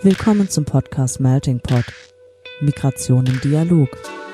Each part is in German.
Willkommen zum Podcast Melting Pot. Migration im Dialog.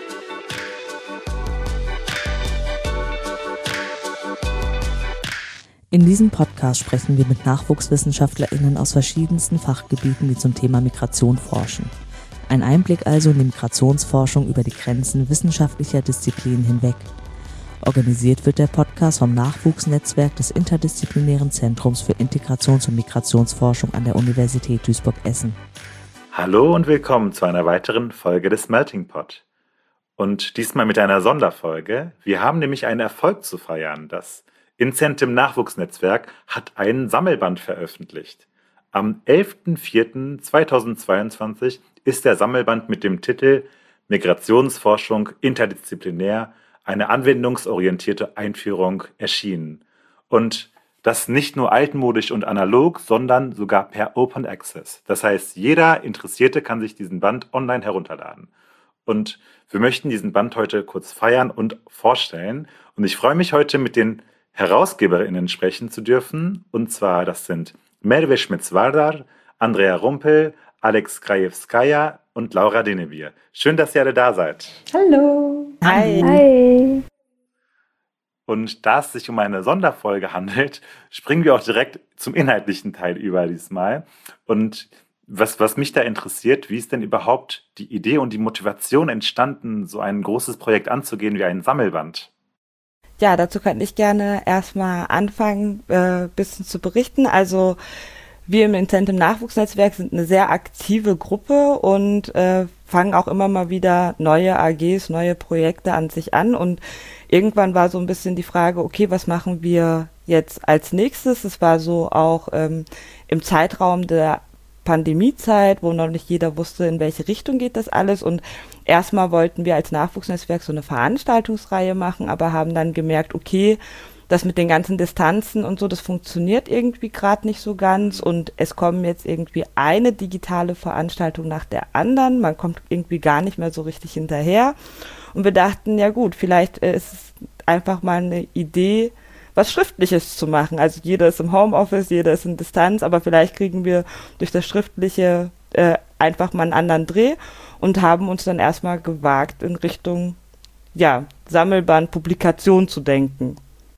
In diesem Podcast sprechen wir mit NachwuchswissenschaftlerInnen aus verschiedensten Fachgebieten, die zum Thema Migration forschen. Ein Einblick also in die Migrationsforschung über die Grenzen wissenschaftlicher Disziplinen hinweg. Organisiert wird der Podcast vom Nachwuchsnetzwerk des Interdisziplinären Zentrums für Integrations- und Migrationsforschung an der Universität Duisburg-Essen. Hallo und willkommen zu einer weiteren Folge des Melting Pot. Und diesmal mit einer Sonderfolge. Wir haben nämlich einen Erfolg zu feiern. Das Incentim Nachwuchsnetzwerk hat einen Sammelband veröffentlicht. Am 11.04.2022 ist der Sammelband mit dem Titel Migrationsforschung interdisziplinär, eine anwendungsorientierte Einführung erschienen. Und das nicht nur altmodisch und analog, sondern sogar per Open Access. Das heißt, jeder Interessierte kann sich diesen Band online herunterladen. Und wir möchten diesen Band heute kurz feiern und vorstellen. Und ich freue mich heute mit den HerausgeberInnen sprechen zu dürfen. Und zwar, das sind Merve Schmitz-Vardar, Andrea Rumpel, Alex Krajewskaja und Laura Dennebier. Schön, dass ihr alle da seid. Hallo. Hi. Hi. Und da es sich um eine Sonderfolge handelt, springen wir auch direkt zum inhaltlichen Teil über diesmal. Und was mich da interessiert, wie ist denn überhaupt die Idee und die Motivation entstanden, so ein großes Projekt anzugehen wie ein Sammelband? Ja, dazu kann ich gerne erstmal anfangen, ein bisschen zu berichten. Also wir im Incentim Nachwuchsnetzwerk sind eine sehr aktive Gruppe und fangen auch immer mal wieder neue AGs, neue Projekte an sich an. Und irgendwann war so ein bisschen die Frage, okay, was machen wir jetzt als nächstes? Es war so auch im Zeitraum der Pandemiezeit, wo noch nicht jeder wusste, in welche Richtung geht das alles. Und erstmal wollten wir als Nachwuchsnetzwerk so eine Veranstaltungsreihe machen, aber haben dann gemerkt, okay, das mit den ganzen Distanzen und so, das funktioniert irgendwie gerade nicht so ganz und es kommen jetzt irgendwie eine digitale Veranstaltung nach der anderen. Man kommt irgendwie gar nicht mehr so richtig hinterher. Und wir dachten, ja gut, vielleicht ist es einfach mal eine Idee, was Schriftliches zu machen. Also jeder ist im Homeoffice, jeder ist in Distanz, aber vielleicht kriegen wir durch das Schriftliche einfach mal einen anderen Dreh und haben uns dann erstmal gewagt, in Richtung Sammelband, Publikation zu denken.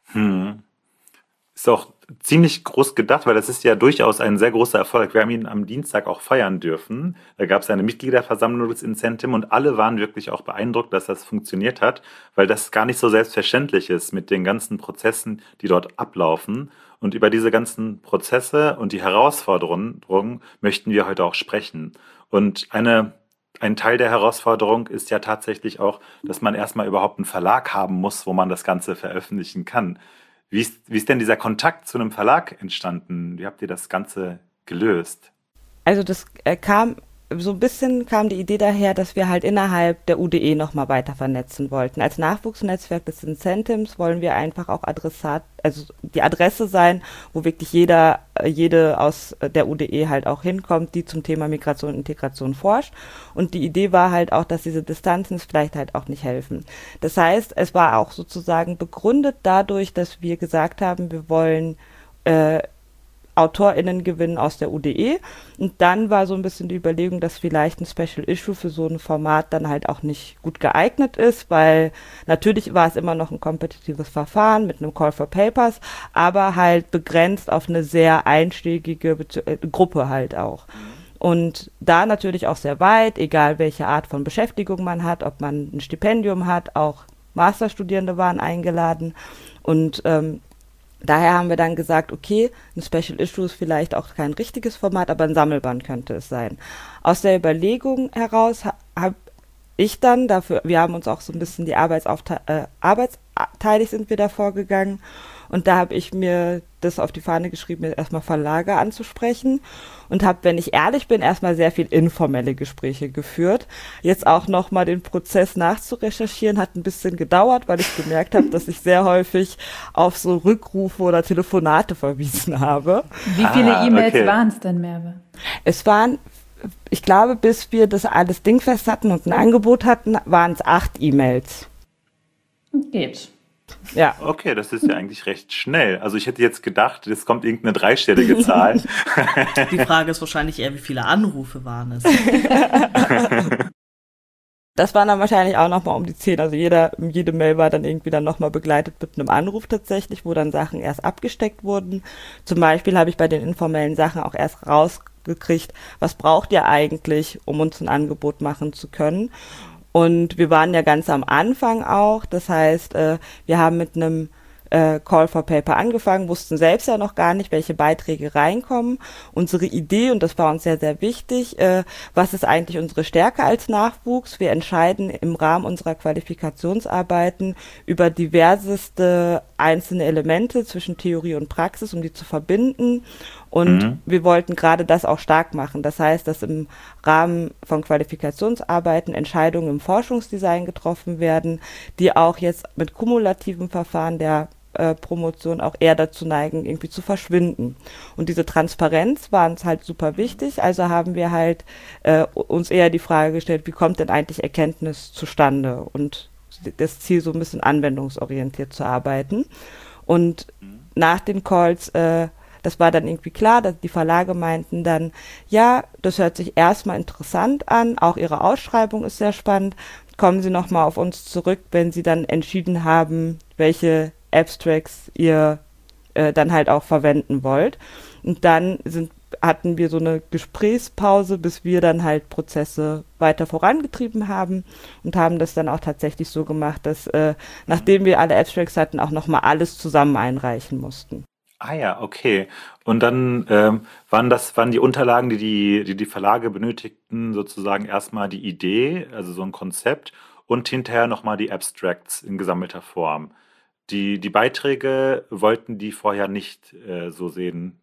Ist auch ziemlich groß gedacht, weil das ist ja durchaus ein sehr großer Erfolg. Wir haben ihn am Dienstag auch feiern dürfen. Da gab es eine Mitgliederversammlung des Incentim und alle waren wirklich auch beeindruckt, dass das funktioniert hat, weil das gar nicht so selbstverständlich ist mit den ganzen Prozessen, die dort ablaufen. Und über diese ganzen Prozesse und die Herausforderungen möchten wir heute auch sprechen. Und ein Teil der Herausforderung ist ja tatsächlich auch, dass man erstmal überhaupt einen Verlag haben muss, wo man das Ganze veröffentlichen kann. Wie ist denn dieser Kontakt zu einem Verlag entstanden? Wie habt ihr das Ganze gelöst? Also das kam die Idee daher, dass wir halt innerhalb der UDE nochmal weiter vernetzen wollten. Als Nachwuchsnetzwerk des Incentims wollen wir einfach auch die Adresse sein, wo wirklich jede aus der UDE halt auch hinkommt, die zum Thema Migration und Integration forscht. Und die Idee war halt auch, dass diese Distanzen vielleicht halt auch nicht helfen. Das heißt, es war auch sozusagen begründet dadurch, dass wir gesagt haben, wir wollen AutorInnen gewinnen aus der UDE. Und dann war so ein bisschen die Überlegung, dass vielleicht ein Special Issue für so ein Format dann halt auch nicht gut geeignet ist, weil natürlich war es immer noch ein kompetitives Verfahren mit einem Call for Papers, aber halt begrenzt auf eine sehr einschlägige Gruppe halt auch. Und da natürlich auch sehr weit, egal welche Art von Beschäftigung man hat, ob man ein Stipendium hat, auch Masterstudierende waren eingeladen und daher haben wir dann gesagt, okay, ein Special Issue ist vielleicht auch kein richtiges Format, aber ein Sammelband könnte es sein. Aus der Überlegung heraus habe ich dann wir haben uns auch so ein bisschen die arbeitsteilig sind wir da vorgegangen und da habe ich mir das auf die Fahne geschrieben, mir erstmal Verlage anzusprechen und habe, wenn ich ehrlich bin, erstmal sehr viel informelle Gespräche geführt. Jetzt auch nochmal den Prozess nachzurecherchieren, hat ein bisschen gedauert, weil ich gemerkt habe, dass ich sehr häufig auf so Rückrufe oder Telefonate verwiesen habe. Wie viele E-Mails waren es denn, Merve? Es waren, ich glaube, bis wir das alles dingfest hatten und ein Angebot hatten, waren es 8 E-Mails. Geht. Ja. Okay, das ist ja eigentlich recht schnell. Also ich hätte jetzt gedacht, es kommt irgendeine dreistellige Zahl. Die Frage ist wahrscheinlich eher, wie viele Anrufe waren es? Das waren dann wahrscheinlich auch nochmal um die 10. Also jede Mail war dann irgendwie dann nochmal begleitet mit einem Anruf tatsächlich, wo dann Sachen erst abgesteckt wurden. Zum Beispiel habe ich bei den informellen Sachen auch erst rausgekriegt, was braucht ihr eigentlich, um uns ein Angebot machen zu können. Und wir waren ja ganz am Anfang auch. Das heißt, wir haben mit einem Call for Paper angefangen, wussten selbst ja noch gar nicht, welche Beiträge reinkommen. Unsere Idee, und das war uns sehr, sehr wichtig, was ist eigentlich unsere Stärke als Nachwuchs? Wir entscheiden im Rahmen unserer Qualifikationsarbeiten über diverseste einzelne Elemente zwischen Theorie und Praxis, um die zu verbinden. Und wir wollten gerade das auch stark machen. Das heißt, dass im Rahmen von Qualifikationsarbeiten Entscheidungen im Forschungsdesign getroffen werden, die auch jetzt mit kumulativen Verfahren der Promotion auch eher dazu neigen, irgendwie zu verschwinden. Und diese Transparenz war uns halt super wichtig. Also haben wir halt uns eher die Frage gestellt, wie kommt denn eigentlich Erkenntnis zustande? Und das Ziel, so ein bisschen anwendungsorientiert zu arbeiten. Und nach den Calls das war dann irgendwie klar, dass die Verlage meinten dann, ja, das hört sich erstmal interessant an, auch Ihre Ausschreibung ist sehr spannend, kommen Sie nochmal auf uns zurück, wenn Sie dann entschieden haben, welche Abstracts ihr dann halt auch verwenden wollt. Und dann hatten wir so eine Gesprächspause, bis wir dann halt Prozesse weiter vorangetrieben haben und haben das dann auch tatsächlich so gemacht, dass nachdem wir alle Abstracts hatten, auch nochmal alles zusammen einreichen mussten. Ah ja, okay. Und dann waren die Unterlagen, die Verlage benötigten, sozusagen erstmal die Idee, also so ein Konzept und hinterher nochmal die Abstracts in gesammelter Form. Die Beiträge wollten die vorher nicht so sehen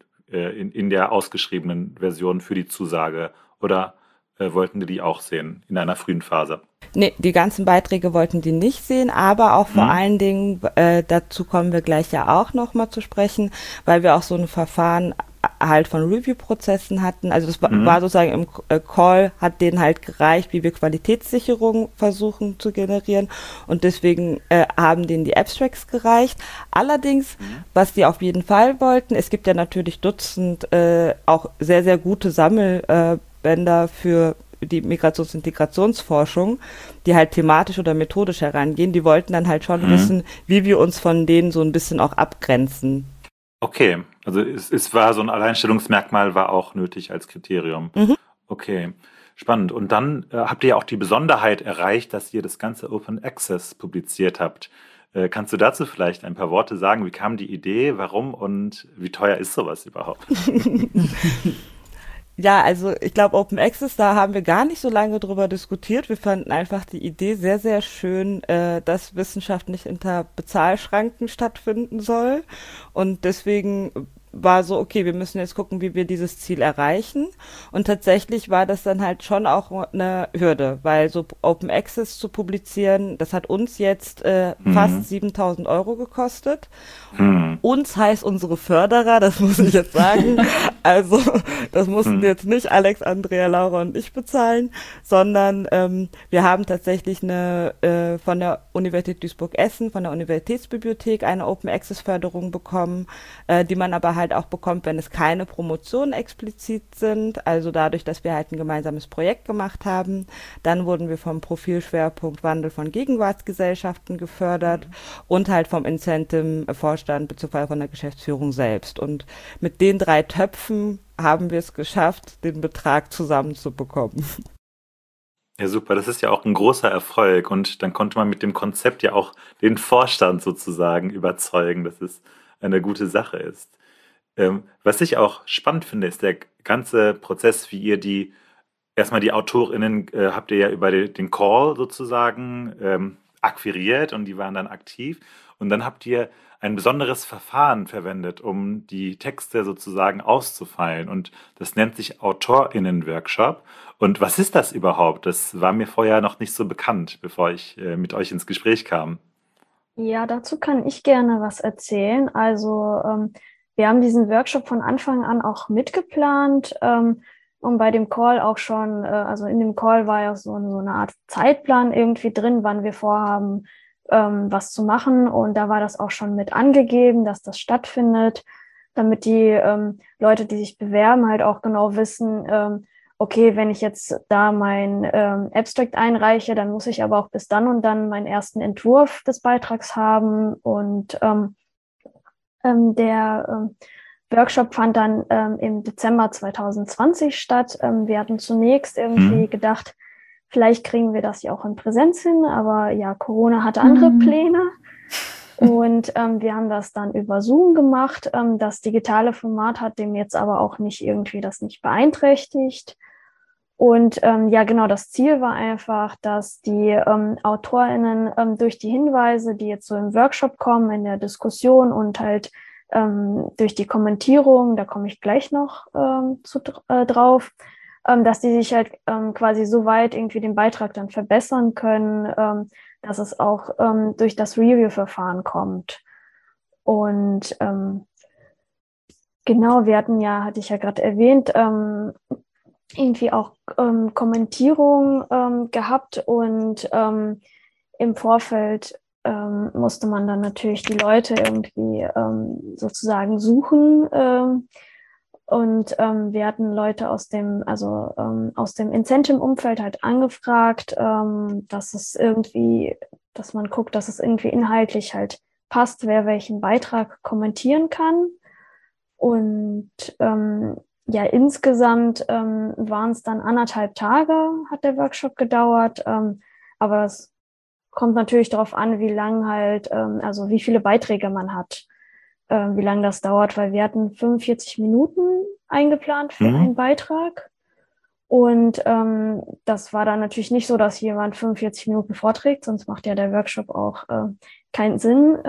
in der ausgeschriebenen Version für die Zusage oder wollten die auch sehen in einer frühen Phase? Nee, die ganzen Beiträge wollten die nicht sehen, aber auch vor allen Dingen, dazu kommen wir gleich ja auch nochmal zu sprechen, weil wir auch so ein Verfahren halt von Review-Prozessen hatten. Also das war sozusagen im Call, hat denen halt gereicht, wie wir Qualitätssicherung versuchen zu generieren und deswegen haben denen die Abstracts gereicht. Allerdings, was die auf jeden Fall wollten, es gibt ja natürlich Dutzend auch sehr, sehr gute Sammelbänder für die Migrations- und Integrationsforschung, die halt thematisch oder methodisch herangehen, die wollten dann halt schon wissen, wie wir uns von denen so ein bisschen auch abgrenzen. Okay, also es war so ein Alleinstellungsmerkmal, war auch nötig als Kriterium. Okay, spannend. Und dann habt ihr ja auch die Besonderheit erreicht, dass ihr das ganze Open Access publiziert habt. Kannst du dazu vielleicht ein paar Worte sagen? Wie kam die Idee, warum und wie teuer ist sowas überhaupt? Ja, also ich glaube, Open Access, da haben wir gar nicht so lange drüber diskutiert. Wir fanden einfach die Idee sehr, sehr schön, dass Wissenschaft nicht hinter Bezahlschranken stattfinden soll. Und deswegen war so, okay, wir müssen jetzt gucken, wie wir dieses Ziel erreichen. Und tatsächlich war das dann halt schon auch eine Hürde, weil so Open Access zu publizieren, das hat uns jetzt fast 7.000 € gekostet. Uns heißt unsere Förderer, das muss ich jetzt sagen. Also das mussten jetzt nicht Alex, Andrea, Laura und ich bezahlen, sondern wir haben tatsächlich von der Universität Duisburg-Essen, von der Universitätsbibliothek eine Open Access Förderung bekommen, die man aber halt auch bekommt, wenn es keine Promotionen explizit sind, also dadurch, dass wir halt ein gemeinsames Projekt gemacht haben. Dann wurden wir vom Profilschwerpunkt Wandel von Gegenwartsgesellschaften gefördert und halt vom Incentive-Vorstand bzw. von der Geschäftsführung selbst. Und mit den 3 Töpfen haben wir es geschafft, den Betrag zusammenzubekommen. Ja, super. Das ist ja auch ein großer Erfolg. Und dann konnte man mit dem Konzept ja auch den Vorstand sozusagen überzeugen, dass es eine gute Sache ist. Was ich auch spannend finde, ist der ganze Prozess, wie ihr erstmal die AutorInnen habt ihr ja über den Call sozusagen akquiriert und die waren dann aktiv. Und dann habt ihr ein besonderes Verfahren verwendet, um die Texte sozusagen auszufeilen. Und das nennt sich AutorInnen-Workshop. Und was ist das überhaupt? Das war mir vorher noch nicht so bekannt, bevor ich mit euch ins Gespräch kam. Ja, dazu kann ich gerne was erzählen. Also wir haben diesen Workshop von Anfang an auch mitgeplant und bei dem Call auch schon, also in dem Call war ja so eine Art Zeitplan irgendwie drin, wann wir vorhaben, was zu machen. Und da war das auch schon mit angegeben, dass das stattfindet, damit die Leute, die sich bewerben, halt auch genau wissen, okay, wenn ich jetzt da mein Abstract einreiche, dann muss ich aber auch bis dann und dann meinen ersten Entwurf des Beitrags haben. Und der Workshop fand dann im Dezember 2020 statt. Wir hatten zunächst irgendwie gedacht, vielleicht kriegen wir das ja auch in Präsenz hin, aber ja, Corona hatte andere Pläne. Und wir haben das dann über Zoom gemacht. Das digitale Format hat dem jetzt aber auch nicht irgendwie das nicht beeinträchtigt. Und ja, genau, das Ziel war einfach, dass die AutorInnen durch die Hinweise, die jetzt so im Workshop kommen, in der Diskussion und halt durch die Kommentierung, da komme ich gleich noch drauf, dass die sich halt quasi so weit irgendwie den Beitrag dann verbessern können, dass es auch durch das Review-Verfahren kommt. Und genau, wir hatten ja, hatte ich ja gerade erwähnt, irgendwie auch Kommentierung gehabt und im Vorfeld musste man dann natürlich die Leute irgendwie sozusagen suchen und wir hatten Leute aus dem Incentive-Umfeld halt angefragt, dass es irgendwie, dass man guckt, dass es irgendwie inhaltlich halt passt, wer welchen Beitrag kommentieren kann. Und ja, insgesamt waren es dann 1,5 Tage, hat der Workshop gedauert. Aber es kommt natürlich darauf an, wie lang halt, also wie viele Beiträge man hat, wie lange das dauert, weil wir hatten 45 Minuten eingeplant für einen Beitrag. Und das war dann natürlich nicht so, dass jemand 45 Minuten vorträgt, sonst macht ja der Workshop auch keinen Sinn.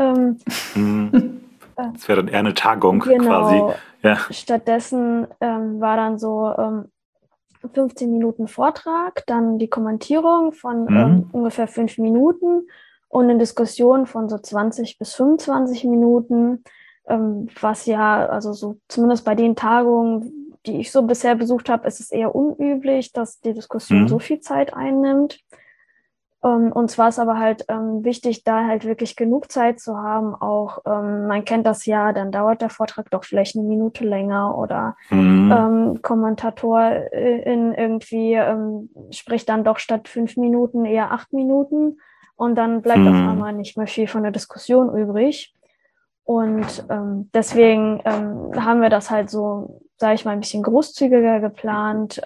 Das wäre dann eher eine Tagung genau. quasi. Ja. Stattdessen war dann so 15 Minuten Vortrag, dann die Kommentierung von ungefähr 5 Minuten und eine Diskussion von so 20 bis 25 Minuten, was ja, also so zumindest bei den Tagungen, die ich so bisher besucht habe, ist es eher unüblich, dass die Diskussion so viel Zeit einnimmt. Und zwar ist aber halt wichtig, da halt wirklich genug Zeit zu haben. Auch man kennt das ja, dann dauert der Vortrag doch vielleicht 1 Minute länger oder Kommentatorin irgendwie spricht dann doch statt 5 Minuten eher 8 Minuten und dann bleibt auf einmal nicht mehr viel von der Diskussion übrig. Und deswegen haben wir das halt so, sage ich mal, ein bisschen großzügiger geplant.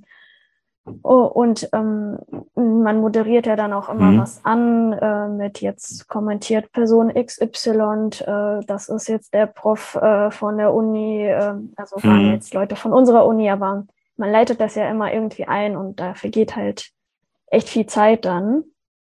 Und man moderiert ja dann auch immer was an mit jetzt kommentiert Person XY, das ist jetzt der Prof von der Uni, also waren jetzt Leute von unserer Uni, aber man leitet das ja immer irgendwie ein und da vergeht halt echt viel Zeit dann.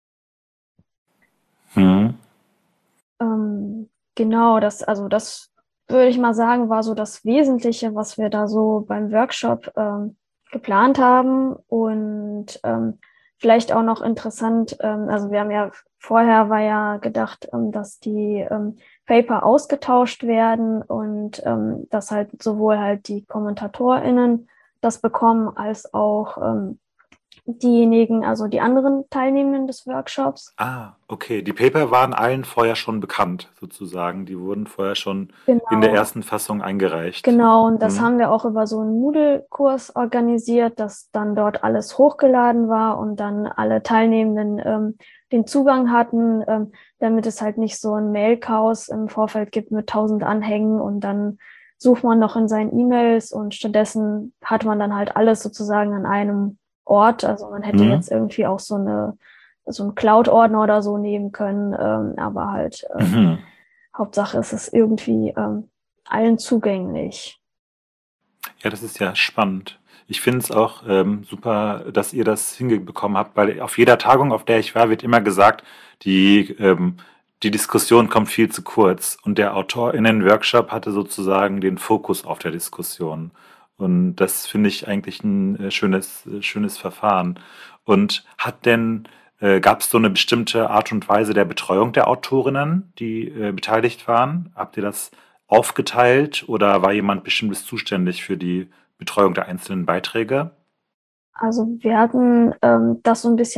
Genau, das würde ich mal sagen, war so das Wesentliche, was wir da so beim Workshop geplant haben und vielleicht auch noch interessant, also wir haben ja vorher war ja gedacht, dass die Paper ausgetauscht werden und dass halt sowohl halt die KommentatorInnen das bekommen, als auch diejenigen, also die anderen Teilnehmenden des Workshops. Ah, okay. Die Paper waren allen vorher schon bekannt, sozusagen. Die wurden vorher schon in der ersten Fassung eingereicht. Genau, und das haben wir auch über so einen Moodle-Kurs organisiert, dass dann dort alles hochgeladen war und dann alle Teilnehmenden den Zugang hatten, damit es halt nicht so ein Mail-Chaos im Vorfeld gibt mit 1000 Anhängen und dann sucht man noch in seinen E-Mails und stattdessen hat man dann halt alles sozusagen an einem Ort. Also man hätte jetzt irgendwie auch so einen Cloud-Ordner oder so nehmen können, aber halt Hauptsache ist es irgendwie allen zugänglich. Ja, das ist ja spannend. Ich finde es auch super, dass ihr das hinbekommen habt, weil auf jeder Tagung, auf der ich war, wird immer gesagt, die Diskussion kommt viel zu kurz und der AutorInnen-Workshop hatte sozusagen den Fokus auf der Diskussion. Und das finde ich eigentlich ein schönes Verfahren. Und gab es so eine bestimmte Art und Weise der Betreuung der Autorinnen, die beteiligt waren? Habt ihr das aufgeteilt oder war jemand Bestimmtes zuständig für die Betreuung der einzelnen Beiträge? Also wir hatten das so ein bisschen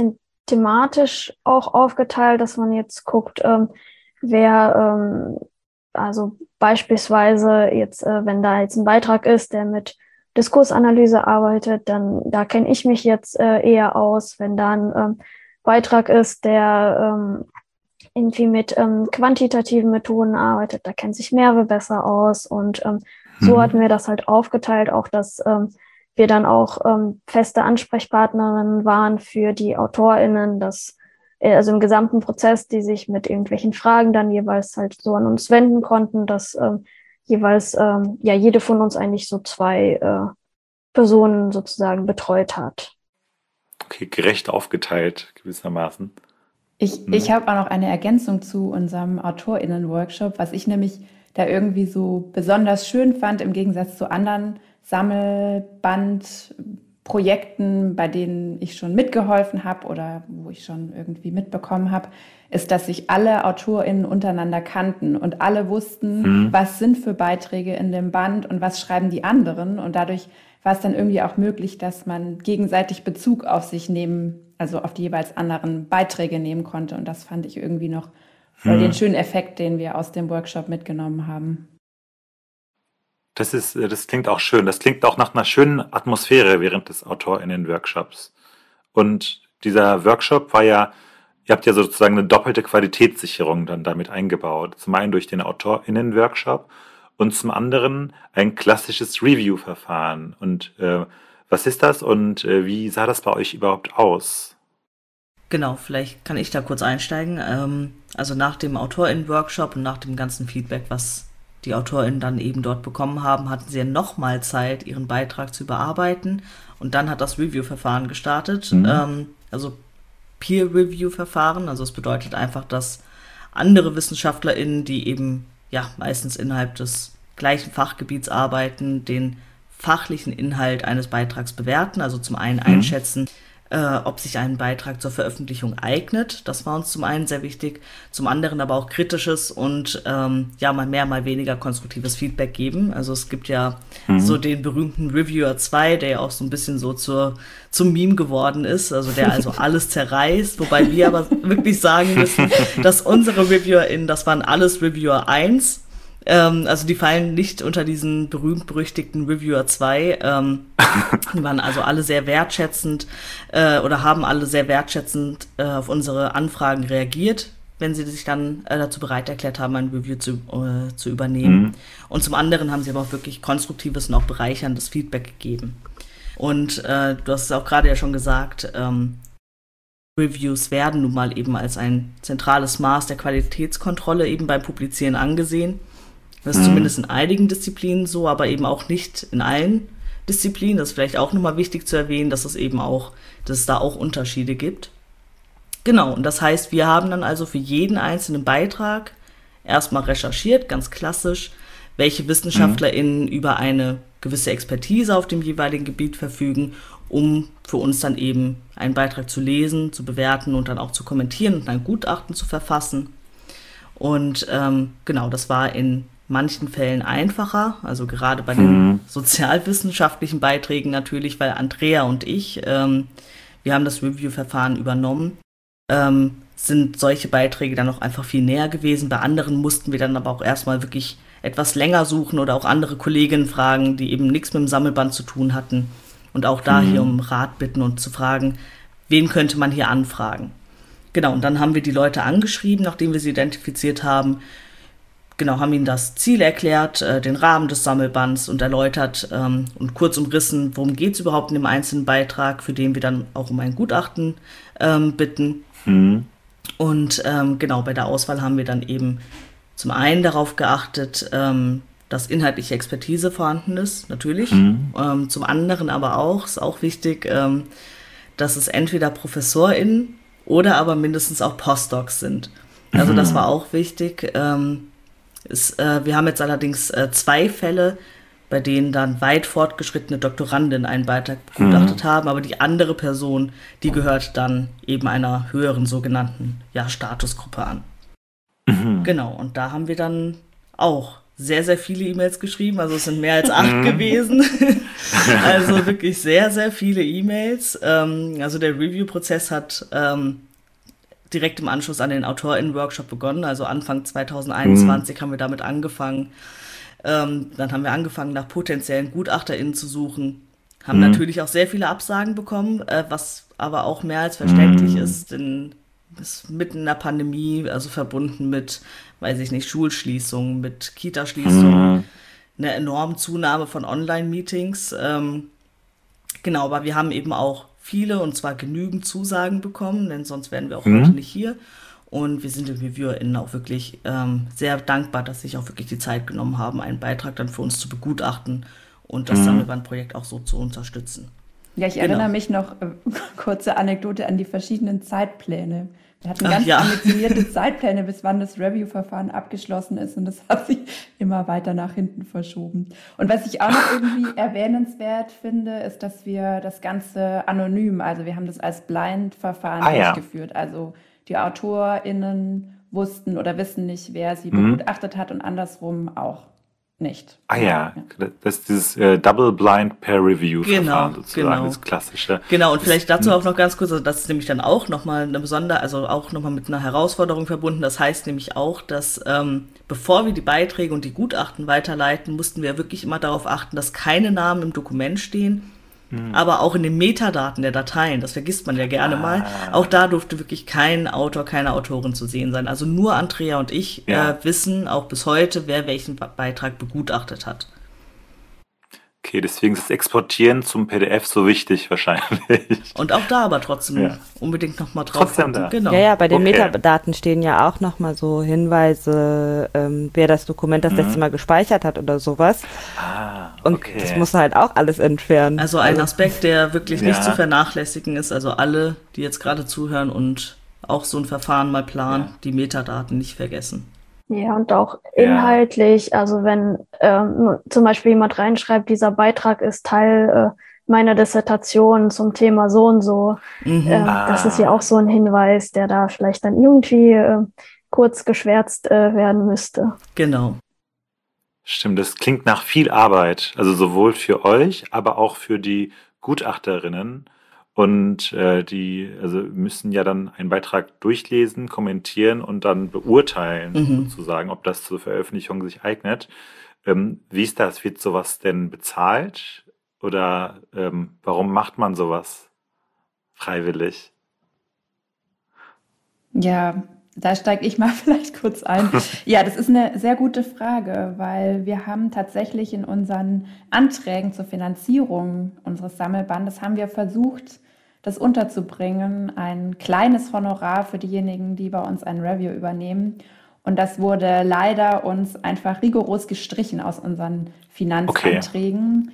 thematisch auch aufgeteilt, dass man jetzt guckt, wer, also beispielsweise jetzt, wenn da jetzt ein Beitrag ist, der mit Diskursanalyse arbeitet, dann da kenne ich mich jetzt eher aus. Wenn da ein Beitrag ist, der irgendwie mit quantitativen Methoden arbeitet, da kennt sich Merve besser aus. Und so hatten wir das halt aufgeteilt, auch dass wir dann auch feste Ansprechpartnerinnen waren für die AutorInnen, dass also im gesamten Prozess, die sich mit irgendwelchen Fragen dann jeweils halt so an uns wenden konnten, dass jeweils ja jede von uns eigentlich so 2 Personen sozusagen betreut hat. Okay, gerecht aufgeteilt gewissermaßen. Ich habe auch noch eine Ergänzung zu unserem AutorInnen-Workshop, was ich nämlich da irgendwie so besonders schön fand, im Gegensatz zu anderen Sammelbandprojekten, bei denen ich schon mitgeholfen habe oder wo ich schon irgendwie mitbekommen habe, ist, dass sich alle AutorInnen untereinander kannten und alle wussten, was sind für Beiträge in dem Band und was schreiben die anderen. Und dadurch war es dann irgendwie auch möglich, dass man gegenseitig Bezug auf sich nehmen, also auf die jeweils anderen Beiträge nehmen konnte. Und das fand ich irgendwie noch voll den schönen Effekt, den wir aus dem Workshop mitgenommen haben. Das klingt auch schön. Das klingt auch nach einer schönen Atmosphäre während des AutorInnen-Workshops. Und dieser Workshop war ja, ihr habt ja sozusagen eine doppelte Qualitätssicherung dann damit eingebaut. Zum einen durch den AutorInnen-Workshop und zum anderen ein klassisches Review-Verfahren. Und was ist das und wie sah das bei euch überhaupt aus? Genau, vielleicht kann ich da kurz einsteigen. Also nach dem AutorInnen-Workshop und nach dem ganzen Feedback, was die AutorInnen dann eben dort bekommen haben, hatten sie ja nochmal Zeit, ihren Beitrag zu überarbeiten. Und dann hat das Review-Verfahren gestartet. Also Peer-Review-Verfahren. Also es bedeutet einfach, dass andere WissenschaftlerInnen, die eben ja meistens innerhalb des gleichen Fachgebiets arbeiten, den fachlichen Inhalt eines Beitrags bewerten. Also zum einen einschätzen, ob sich ein Beitrag zur Veröffentlichung eignet. Das war uns zum einen sehr wichtig, zum anderen aber auch kritisches und ja mal mehr, mal weniger konstruktives Feedback geben. Also es gibt ja so den berühmten Reviewer 2, der ja auch so ein bisschen so zum Meme geworden ist, also der also alles zerreißt, wobei wir aber wirklich sagen müssen, dass unsere ReviewerInnen, das waren alles Reviewer 1, also die fallen nicht unter diesen berühmt-berüchtigten Reviewer 2. Die waren also alle sehr wertschätzend oder haben alle sehr wertschätzend auf unsere Anfragen reagiert, wenn sie sich dann dazu bereit erklärt haben, ein Review zu übernehmen. Und zum anderen haben sie aber auch wirklich konstruktives und auch bereicherndes Feedback gegeben. Und du hast es auch gerade ja schon gesagt, Reviews werden nun mal eben als ein zentrales Maß der Qualitätskontrolle eben beim Publizieren angesehen. Das ist zumindest in einigen Disziplinen so, aber eben auch nicht in allen Disziplinen. Das ist vielleicht auch nochmal wichtig zu erwähnen, dass es da auch Unterschiede gibt. Genau, und das heißt, wir haben dann also für jeden einzelnen Beitrag erstmal recherchiert, ganz klassisch, welche WissenschaftlerInnen über eine gewisse Expertise auf dem jeweiligen Gebiet verfügen, um für uns dann eben einen Beitrag zu lesen, zu bewerten und dann auch zu kommentieren und ein Gutachten zu verfassen. Und genau, das war in manchen Fällen einfacher, also gerade bei den sozialwissenschaftlichen Beiträgen natürlich, weil Andrea und ich, wir haben das Review-Verfahren übernommen, sind solche Beiträge dann auch einfach viel näher gewesen. Bei anderen mussten wir dann aber auch erstmal wirklich etwas länger suchen oder auch andere Kolleginnen fragen, die eben nichts mit dem Sammelband zu tun hatten und auch da hier um Rat bitten und zu fragen, wen könnte man hier anfragen. Genau, und dann haben wir die Leute angeschrieben, nachdem wir sie identifiziert haben. Genau, haben ihnen das Ziel erklärt, den Rahmen des Sammelbands und erläutert und kurz umrissen, worum geht es überhaupt in dem einzelnen Beitrag, für den wir dann auch um ein Gutachten bitten. Und genau, bei der Auswahl haben wir dann eben zum einen darauf geachtet, dass inhaltliche Expertise vorhanden ist, natürlich. Zum anderen aber auch, ist auch wichtig, dass es entweder ProfessorInnen oder aber mindestens auch Postdocs sind. Also das war auch wichtig. Wir haben jetzt allerdings 2 Fälle, bei denen dann weit fortgeschrittene Doktorandinnen einen Beitrag begutachtet haben, aber die andere Person, die gehört dann eben einer höheren sogenannten Statusgruppe an. Genau, und da haben wir dann auch sehr, sehr viele E-Mails geschrieben, also es sind mehr als 8 gewesen. Also wirklich sehr, sehr viele E-Mails. Also der Review-Prozess hat direkt im Anschluss an den AutorInnen-Workshop begonnen, also Anfang 2021 haben wir damit angefangen. Dann haben wir angefangen, nach potenziellen GutachterInnen zu suchen, haben natürlich auch sehr viele Absagen bekommen, was aber auch mehr als verständlich ist, denn ist mitten in der Pandemie, also verbunden mit, weiß ich nicht, Schulschließungen, mit Kita-Schließungen, eine enorme Zunahme von Online-Meetings. Genau, aber wir haben eben auch viele, und zwar genügend Zusagen bekommen, denn sonst wären wir auch heute nicht hier. Und wir sind den ReviewerInnen auch wirklich sehr dankbar, dass sie sich auch wirklich die Zeit genommen haben, einen Beitrag dann für uns zu begutachten und das Sammelbandprojekt auch so zu unterstützen. Ja, ich erinnere mich noch, kurze Anekdote, an die verschiedenen Zeitpläne. Wir hatten ganz ambitionierte Zeitpläne, bis wann das Review-Verfahren abgeschlossen ist, und das hat sich immer weiter nach hinten verschoben. Und was ich auch noch irgendwie erwähnenswert finde, ist, dass wir das Ganze anonym, also wir haben das als Blind-Verfahren durchgeführt. Also die AutorInnen wussten oder wissen nicht, wer sie begutachtet hat, und andersrum auch nicht. Das ist dieses Double-Blind Peer-Review-Verfahren sozusagen, das klassische. Genau, und vielleicht dazu auch noch ganz kurz, also das ist nämlich dann auch nochmal eine besondere, also auch nochmal mit einer Herausforderung verbunden. Das heißt nämlich auch, dass bevor wir die Beiträge und die Gutachten weiterleiten, mussten wir wirklich immer darauf achten, dass keine Namen im Dokument stehen, aber auch in den Metadaten der Dateien, das vergisst man ja gerne mal, auch da durfte wirklich kein Autor, keine Autorin zu sehen sein. Also nur Andrea und ich wissen auch bis heute, wer welchen Beitrag begutachtet hat. Okay, deswegen ist das Exportieren zum PDF so wichtig wahrscheinlich. Und auch da aber trotzdem unbedingt nochmal drauf. Trotzdem da. Genau. Ja, bei den Metadaten stehen ja auch nochmal so Hinweise, wer das Dokument das letzte Mal gespeichert hat oder sowas. Und das muss halt auch alles entfernen. Also ein Aspekt, der wirklich nicht zu vernachlässigen ist. Also alle, die jetzt gerade zuhören und auch so ein Verfahren mal planen, die Metadaten nicht vergessen. Ja, und auch inhaltlich, also wenn zum Beispiel jemand reinschreibt, dieser Beitrag ist Teil meiner Dissertation zum Thema so und so, das ist ja auch so ein Hinweis, der da vielleicht dann irgendwie kurz geschwärzt werden müsste. Genau. Stimmt, das klingt nach viel Arbeit, also sowohl für euch, aber auch für die Gutachterinnen. Und die müssen ja dann einen Beitrag durchlesen, kommentieren und dann beurteilen, sozusagen, ob das zur Veröffentlichung sich eignet. Wie ist das? Wird sowas denn bezahlt? Oder warum macht man sowas freiwillig? Ja, da steige ich mal vielleicht kurz ein. Ja, das ist eine sehr gute Frage, weil wir haben tatsächlich in unseren Anträgen zur Finanzierung unseres Sammelbandes haben wir versucht, das unterzubringen, ein kleines Honorar für diejenigen, die bei uns ein Review übernehmen. Und das wurde leider uns einfach rigoros gestrichen aus unseren Finanzanträgen.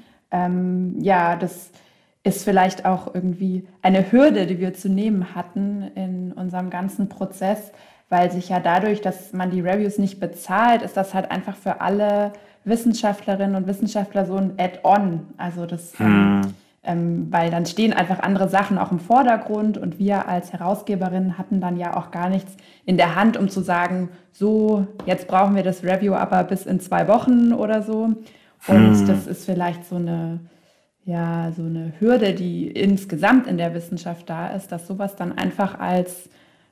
Das ist vielleicht auch irgendwie eine Hürde, die wir zu nehmen hatten in unserem ganzen Prozess, weil sich ja dadurch, dass man die Reviews nicht bezahlt, ist das halt einfach für alle Wissenschaftlerinnen und Wissenschaftler so ein Add-on. Also das, weil dann stehen einfach andere Sachen auch im Vordergrund, und wir als Herausgeberinnen hatten dann ja auch gar nichts in der Hand, um zu sagen, so, jetzt brauchen wir das Review aber bis in 2 Wochen oder so. Und das ist vielleicht so eine Hürde, die insgesamt in der Wissenschaft da ist, dass sowas dann einfach als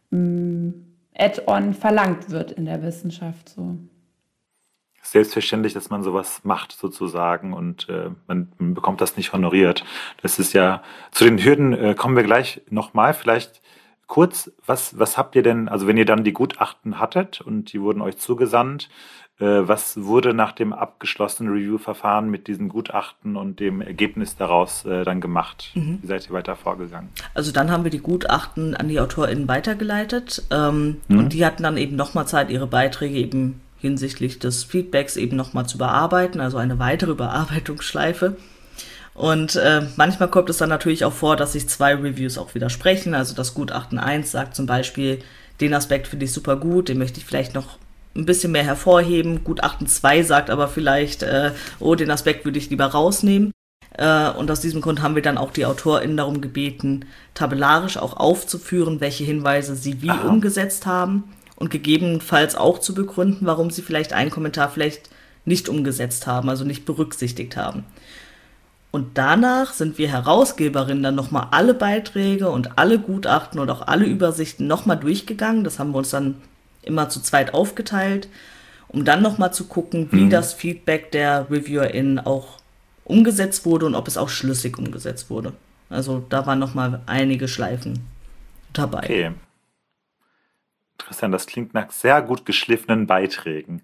Add-on verlangt wird in der Wissenschaft. So. Selbstverständlich, dass man sowas macht sozusagen, und man bekommt das nicht honoriert. Das ist ja, zu den Hürden kommen wir gleich nochmal. Vielleicht kurz, was habt ihr denn, also wenn ihr dann die Gutachten hattet und die wurden euch zugesandt, was wurde nach dem abgeschlossenen Review-Verfahren mit diesen Gutachten und dem Ergebnis daraus dann gemacht? Wie seid ihr weiter vorgegangen? Also dann haben wir die Gutachten an die AutorInnen weitergeleitet und die hatten dann eben nochmal Zeit, ihre Beiträge eben hinsichtlich des Feedbacks eben nochmal zu bearbeiten, also eine weitere Bearbeitungsschleife. Und manchmal kommt es dann natürlich auch vor, dass sich 2 Reviews auch widersprechen. Also das Gutachten 1 sagt zum Beispiel, den Aspekt finde ich super gut, den möchte ich vielleicht noch ein bisschen mehr hervorheben. Gutachten 2 sagt aber vielleicht, den Aspekt würde ich lieber rausnehmen. Und aus diesem Grund haben wir dann auch die AutorInnen darum gebeten, tabellarisch auch aufzuführen, welche Hinweise sie wie umgesetzt haben und gegebenenfalls auch zu begründen, warum sie vielleicht einen Kommentar vielleicht nicht umgesetzt haben, also nicht berücksichtigt haben. Und danach sind wir Herausgeberinnen dann nochmal alle Beiträge und alle Gutachten und auch alle Übersichten nochmal durchgegangen. Das haben wir uns dann immer zu zweit aufgeteilt, um dann nochmal zu gucken, wie das Feedback der ReviewerInnen auch umgesetzt wurde und ob es auch schlüssig umgesetzt wurde. Also da waren nochmal einige Schleifen dabei. Okay. Interessant, das klingt nach sehr gut geschliffenen Beiträgen.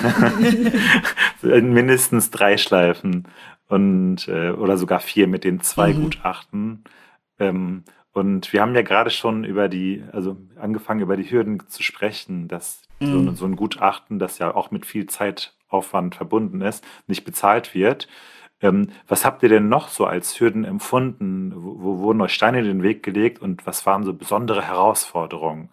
Mindestens 3 Schleifen und oder sogar 4 mit den 2 Gutachten. Und wir haben ja gerade schon angefangen über die Hürden zu sprechen, dass so ein Gutachten, das ja auch mit viel Zeitaufwand verbunden ist, nicht bezahlt wird. Was habt ihr denn noch so als Hürden empfunden? Wo wurden euch Steine in den Weg gelegt und was waren so besondere Herausforderungen?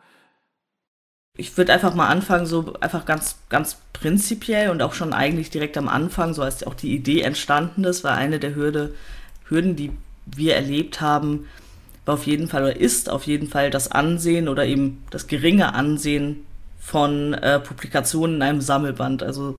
Ich würde einfach mal anfangen, so einfach ganz, ganz prinzipiell und auch schon eigentlich direkt am Anfang, so als auch die Idee entstanden ist, war eine der Hürden, die wir erlebt haben, war auf jeden Fall oder ist auf jeden Fall das Ansehen oder eben das geringe Ansehen von Publikationen in einem Sammelband. Also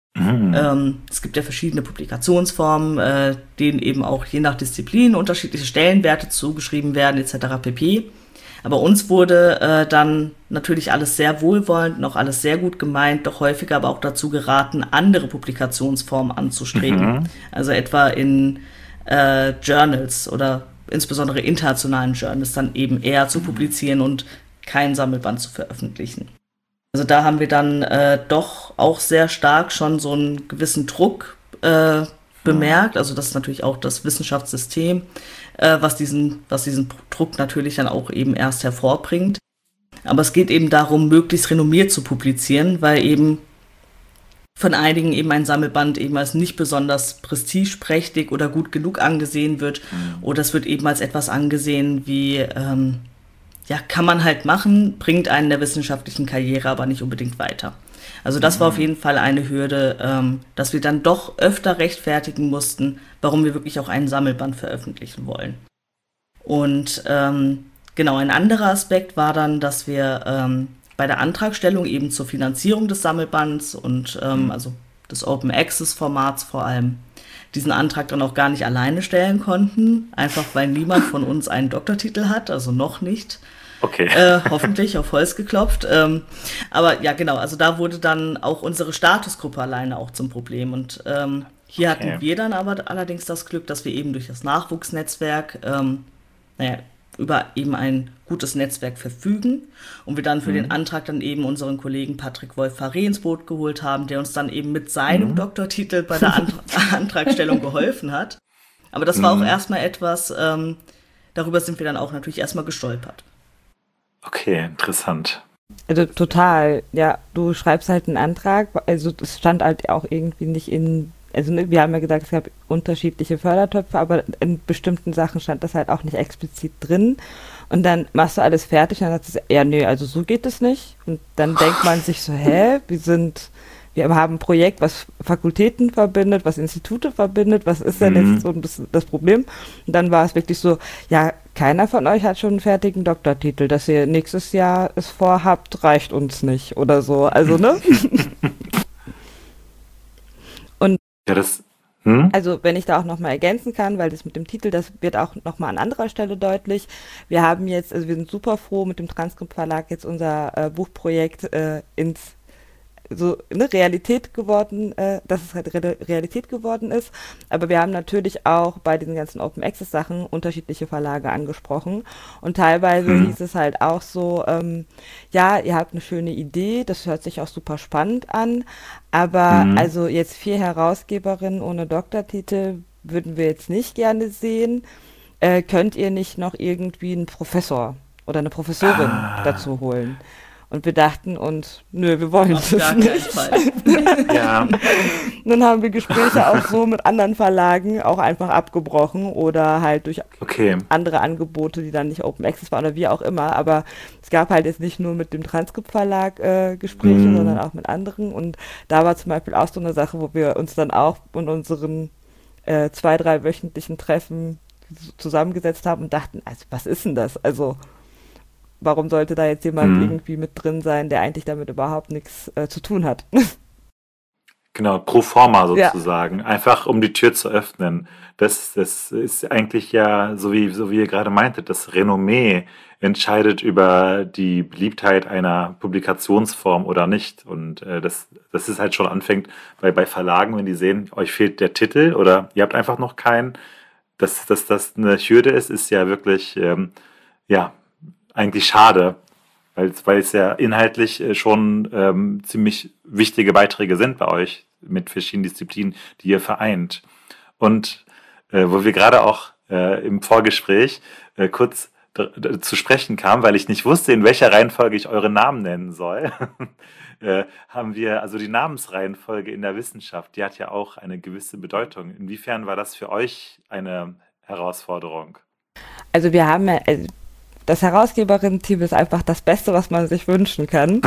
es gibt ja verschiedene Publikationsformen, denen eben auch je nach Disziplin unterschiedliche Stellenwerte zugeschrieben werden, etc. pp. Aber uns wurde dann natürlich alles sehr wohlwollend und auch alles sehr gut gemeint, doch häufiger aber auch dazu geraten, andere Publikationsformen anzustreben. Also etwa in Journals oder insbesondere internationalen Journals dann eben eher zu publizieren und kein Sammelband zu veröffentlichen. Also da haben wir dann doch auch sehr stark schon so einen gewissen Druck bemerkt. Also das ist natürlich auch das Wissenschaftssystem, was diesen Druck natürlich dann auch eben erst hervorbringt. Aber es geht eben darum, möglichst renommiert zu publizieren, weil eben von einigen eben ein Sammelband eben als nicht besonders prestigeprächtig oder gut genug angesehen wird. Oder es wird eben als etwas angesehen wie, kann man halt machen, bringt einen der wissenschaftlichen Karriere aber nicht unbedingt weiter. Also das war auf jeden Fall eine Hürde, dass wir dann doch öfter rechtfertigen mussten, warum wir wirklich auch einen Sammelband veröffentlichen wollen. Und genau, ein anderer Aspekt war dann, dass wir bei der Antragstellung eben zur Finanzierung des Sammelbands und also des Open Access Formats vor allem diesen Antrag dann auch gar nicht alleine stellen konnten, einfach weil niemand von uns einen Doktortitel hat, also noch nicht. Okay. Hoffentlich auf Holz geklopft. Aber ja, genau, also da wurde dann auch unsere Statusgruppe alleine auch zum Problem. Und hier hatten wir dann aber allerdings das Glück, dass wir eben durch das Nachwuchsnetzwerk über eben ein gutes Netzwerk verfügen und wir dann für den Antrag dann eben unseren Kollegen Patrick Wolf-Farré ins Boot geholt haben, der uns dann eben mit seinem Doktortitel bei der Antragstellung geholfen hat. Aber das war auch erstmal etwas, darüber sind wir dann auch natürlich erstmal gestolpert. Okay, interessant. Also total, ja, du schreibst halt einen Antrag, also es stand halt auch irgendwie nicht wir haben ja gesagt, es gab unterschiedliche Fördertöpfe, aber in bestimmten Sachen stand das halt auch nicht explizit drin. Und dann machst du alles fertig und dann sagst du, also so geht es nicht. Und dann denkt man sich so, wir haben ein Projekt, was Fakultäten verbindet, was Institute verbindet, was ist denn jetzt so ein bisschen das Problem? Und dann war es wirklich so, ja, keiner von euch hat schon einen fertigen Doktortitel, dass ihr nächstes Jahr es vorhabt, reicht uns nicht oder so, also ne? Und also wenn ich da auch nochmal ergänzen kann, weil das mit dem Titel, das wird auch nochmal an anderer Stelle deutlich. Wir sind super froh mit dem Transkript Verlag jetzt unser Buchprojekt ins Realität geworden, dass es halt Realität geworden ist. Aber wir haben natürlich auch bei diesen ganzen Open Access Sachen unterschiedliche Verlage angesprochen. Und teilweise hieß es halt auch so, ihr habt eine schöne Idee, das hört sich auch super spannend an. Aber also jetzt 4 Herausgeberinnen ohne Doktortitel würden wir jetzt nicht gerne sehen. Könnt ihr nicht noch irgendwie einen Professor oder eine Professorin dazu holen? Und wir dachten uns, nö, wir wollen das nicht. Ja. Dann haben wir Gespräche auch so mit anderen Verlagen auch einfach abgebrochen oder halt durch andere Angebote, die dann nicht Open Access waren oder wie auch immer. Aber es gab halt jetzt nicht nur mit dem Transkript Verlag Gespräche, sondern auch mit anderen. Und da war zum Beispiel auch so eine Sache, wo wir uns dann auch in unseren 2-3 wöchentlichen Treffen zusammengesetzt haben und dachten, also was ist denn das? Also warum sollte da jetzt jemand irgendwie mit drin sein, der eigentlich damit überhaupt nichts zu tun hat? Genau, pro forma sozusagen, einfach um die Tür zu öffnen. Das ist eigentlich ja, so wie ihr gerade meintet, das Renommee entscheidet über die Beliebtheit einer Publikationsform oder nicht. Und das ist halt schon anfängt bei Verlagen, wenn die sehen, euch fehlt der Titel oder ihr habt einfach noch keinen, dass das eine Hürde ist ja wirklich, eigentlich schade. Weil es ja inhaltlich schon ziemlich wichtige Beiträge sind bei euch mit verschiedenen Disziplinen, die ihr vereint. Und wo wir gerade auch im Vorgespräch kurz zu sprechen kamen, weil ich nicht wusste, in welcher Reihenfolge ich eure Namen nennen soll, haben wir also die Namensreihenfolge in der Wissenschaft, die hat ja auch eine gewisse Bedeutung. Inwiefern war das für euch eine Herausforderung? Also wir haben ja, das Herausgeberinnen-Team ist einfach das Beste, was man sich wünschen kann.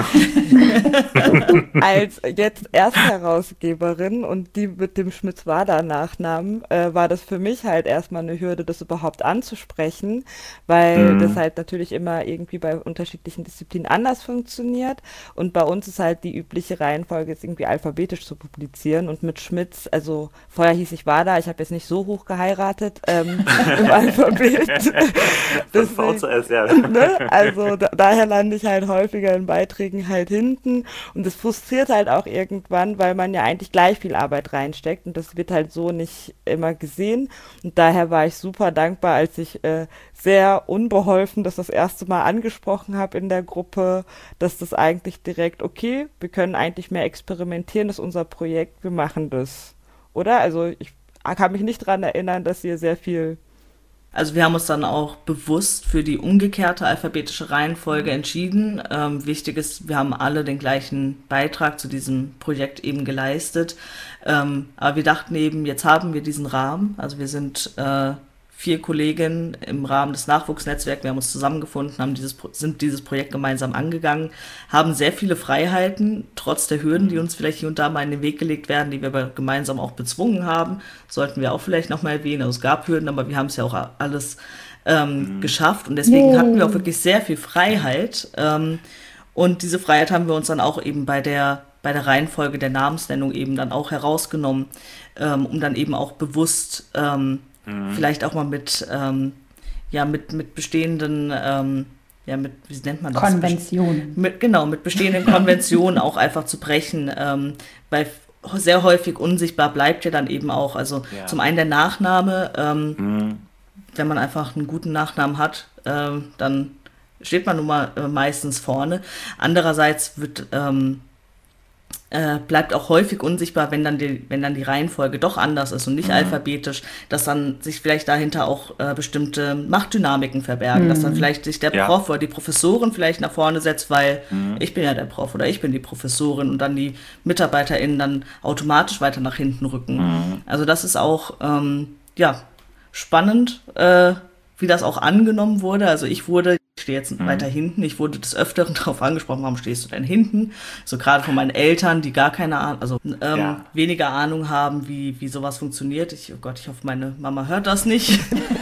Als jetzt Erstherausgeberin und die mit dem Schmitz-Wader-Nachnamen war das für mich halt erstmal eine Hürde, das überhaupt anzusprechen, weil das halt natürlich immer irgendwie bei unterschiedlichen Disziplinen anders funktioniert und bei uns ist halt die übliche Reihenfolge, ist irgendwie alphabetisch zu publizieren und mit Schmitz, also vorher hieß ich Wader, ich habe jetzt nicht so hoch geheiratet im Alphabet. Deswegen, ja. Ne? Also daher lande ich halt häufiger in Beiträgen halt hinten und das frustriert halt auch irgendwann, weil man ja eigentlich gleich viel Arbeit reinsteckt und das wird halt so nicht immer gesehen und daher war ich super dankbar, als ich sehr unbeholfen das erste Mal angesprochen habe in der Gruppe, dass das eigentlich direkt, okay, wir können eigentlich mehr experimentieren, das ist unser Projekt, wir machen das. Oder? Also ich kann mich nicht daran erinnern, dass ihr sehr viel... Also wir haben uns dann auch bewusst für die umgekehrte alphabetische Reihenfolge entschieden. Wichtig ist, wir haben alle den gleichen Beitrag zu diesem Projekt eben geleistet. Aber wir dachten eben, jetzt haben wir diesen Rahmen. Also wir sind 4 Kolleginnen im Rahmen des Nachwuchsnetzwerks. Wir haben uns zusammengefunden, sind dieses Projekt gemeinsam angegangen, haben sehr viele Freiheiten, trotz der Hürden, die uns vielleicht hier und da mal in den Weg gelegt werden, die wir aber gemeinsam auch bezwungen haben. Sollten wir auch vielleicht nochmal erwähnen. Also es gab Hürden, aber wir haben es ja auch alles geschafft. Und deswegen hatten wir auch wirklich sehr viel Freiheit. Und diese Freiheit haben wir uns dann auch eben bei der Reihenfolge der Namensnennung eben dann auch herausgenommen, um dann eben auch bewusst vielleicht auch mal mit bestehenden, wie nennt man das? Konventionen. Mit bestehenden Konventionen auch einfach zu brechen, weil sehr häufig unsichtbar bleibt ja dann eben auch, also zum einen der Nachname, wenn man einfach einen guten Nachnamen hat, dann steht man nun mal meistens vorne. Andererseits bleibt auch häufig unsichtbar, wenn dann die Reihenfolge doch anders ist und nicht alphabetisch, dass dann sich vielleicht dahinter auch bestimmte Machtdynamiken verbergen, dass dann vielleicht sich der Prof oder die Professorin vielleicht nach vorne setzt, weil ich bin ja der Prof oder ich bin die Professorin und dann die MitarbeiterInnen dann automatisch weiter nach hinten rücken. Also das ist auch spannend, wie das auch angenommen wurde. Also ich stehe jetzt weiter hinten. Ich wurde des Öfteren darauf angesprochen, warum stehst du denn hinten? So gerade von meinen Eltern, die gar keine Ahnung, also weniger Ahnung haben, wie sowas funktioniert. Ich hoffe, meine Mama hört das nicht.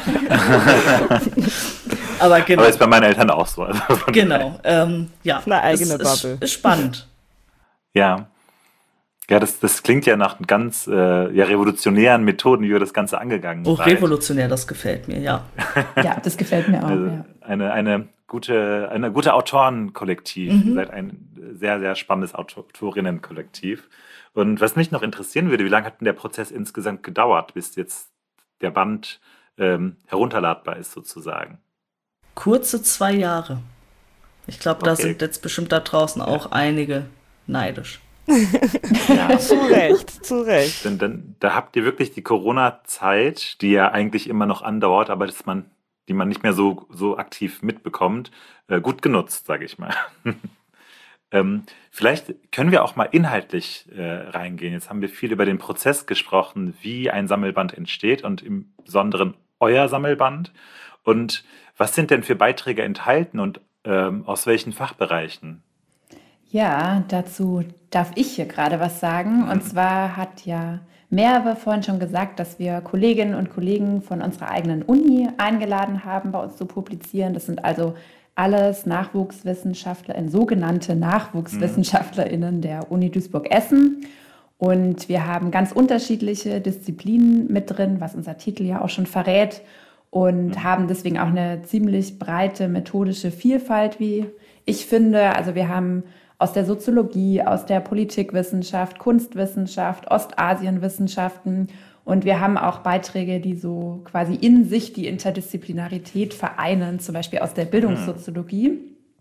Aber genau. Aber ist bei meinen Eltern auch so. Also genau. Eine eigene Bubble. Ist spannend. Ja. Ja, das klingt ja nach ganz revolutionären Methoden, wie wir das Ganze angegangen sind. Revolutionär, das gefällt mir, ja. Ja, das gefällt mir auch. Also eine gute Autorenkollektiv. Ihr seid ein sehr, sehr spannendes Autorinnenkollektiv. Und was mich noch interessieren würde, wie lange hat denn der Prozess insgesamt gedauert, bis jetzt der Band herunterladbar ist sozusagen? Kurze 2 Jahre. Ich glaube, da sind jetzt bestimmt da draußen auch einige neidisch. Ja. Zu Recht. Denn da habt ihr wirklich die Corona-Zeit, die ja eigentlich immer noch andauert, aber die man nicht mehr so aktiv mitbekommt, gut genutzt, sage ich mal. Vielleicht können wir auch mal inhaltlich reingehen. Jetzt haben wir viel über den Prozess gesprochen, wie ein Sammelband entsteht und im Besonderen euer Sammelband. Und was sind denn für Beiträge enthalten und aus welchen Fachbereichen? Ja, dazu darf ich hier gerade was sagen. Und zwar hat ja Merve vorhin schon gesagt, dass wir Kolleginnen und Kollegen von unserer eigenen Uni eingeladen haben, bei uns zu publizieren. Das sind also alles NachwuchswissenschaftlerInnen, sogenannte NachwuchswissenschaftlerInnen der Uni Duisburg-Essen. Und wir haben ganz unterschiedliche Disziplinen mit drin, was unser Titel ja auch schon verrät, und haben deswegen auch eine ziemlich breite methodische Vielfalt, wie ich finde. Also wir haben aus der Soziologie, aus der Politikwissenschaft, Kunstwissenschaft, Ostasienwissenschaften, und wir haben auch Beiträge, die so quasi in sich die Interdisziplinarität vereinen, zum Beispiel aus der Bildungssoziologie,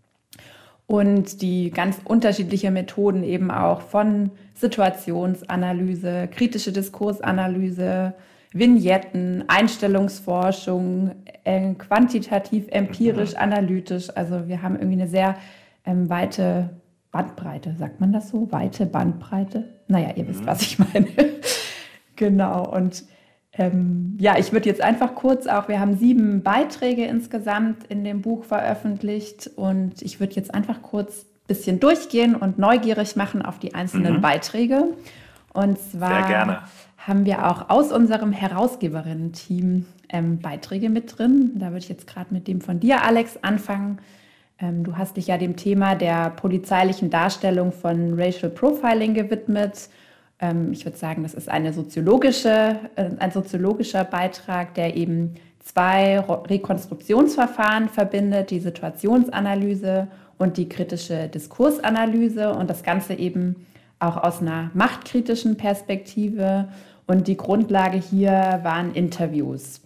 und die ganz unterschiedliche Methoden eben auch von Situationsanalyse, kritische Diskursanalyse, Vignetten, Einstellungsforschung, quantitativ, empirisch, analytisch. Also wir haben irgendwie eine sehr weite Bandbreite, sagt man das so? Weite Bandbreite? Naja, ihr wisst, was ich meine. Genau, und ich würde jetzt einfach kurz auch, wir haben 7 Beiträge insgesamt in dem Buch veröffentlicht, und ich würde jetzt einfach kurz ein bisschen durchgehen und neugierig machen auf die einzelnen Beiträge. Und zwar sehr gerne. Haben wir auch aus unserem Herausgeberinnen-Team Beiträge mit drin. Da würde ich jetzt gerade mit dem von dir, Alex, anfangen. Du hast dich ja dem Thema der polizeilichen Darstellung von Racial Profiling gewidmet. Ich würde sagen, das ist ein soziologischer Beitrag, der eben 2 Rekonstruktionsverfahren verbindet, die Situationsanalyse und die kritische Diskursanalyse, und das Ganze eben auch aus einer machtkritischen Perspektive. Und die Grundlage hier waren Interviews.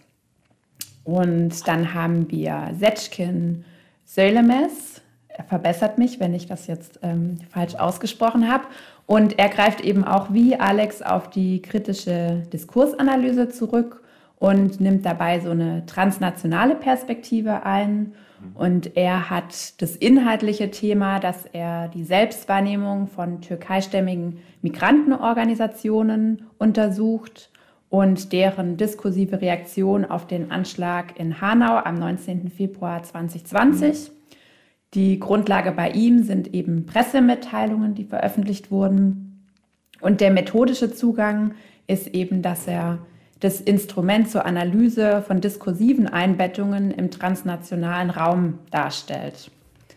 Und dann haben wir Seçkin Söylemez. Er verbessert mich, wenn ich das jetzt falsch ausgesprochen habe. Und er greift eben auch wie Alex auf die kritische Diskursanalyse zurück und nimmt dabei so eine transnationale Perspektive ein. Und er hat das inhaltliche Thema, dass er die Selbstwahrnehmung von türkeistämmigen Migrantenorganisationen untersucht und deren diskursive Reaktion auf den Anschlag in Hanau am 19. Februar 2020. Die Grundlage bei ihm sind eben Pressemitteilungen, die veröffentlicht wurden. Und der methodische Zugang ist eben, dass er das Instrument zur Analyse von diskursiven Einbettungen im transnationalen Raum darstellt.